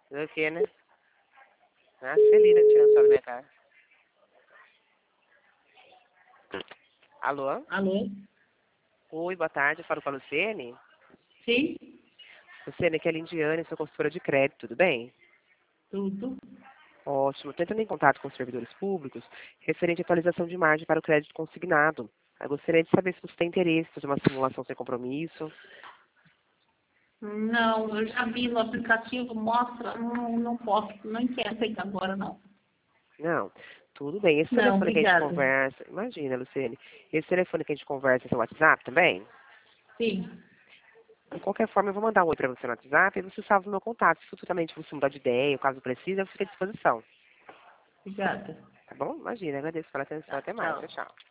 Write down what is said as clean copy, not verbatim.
O quê, né? Ah, Celina tirando só da minha cara. Alô? Alô? Oi, boa tarde. Eu falo com a Luciene. Sim? Luciene, aqui é a Lindiane, sou consultora de crédito, tudo bem? Tudo? Ótimo. Tô entrando em contato com os servidores públicos referente à atualização de margem para o crédito consignado. Eu gostaria de saber se você tem interesse em fazer uma simulação sem compromisso. Não, eu já vi no aplicativo, mostra, não posso, não quero pegar agora, não. Não, tudo bem. Esse Não, telefone que a gente obrigada. conversa, imagina, Luciene, esse telefone que a gente conversa é seu WhatsApp também? Sim, De qualquer forma, eu vou mandar um oi para você no WhatsApp e você salva o meu contato. Se futuramente você mudar de ideia, ou caso precise, eu fico à disposição. obrigada. Tá bom? Imagina, agradeço pela atenção. Tá, Até mais. tchau. Tchau, tchau.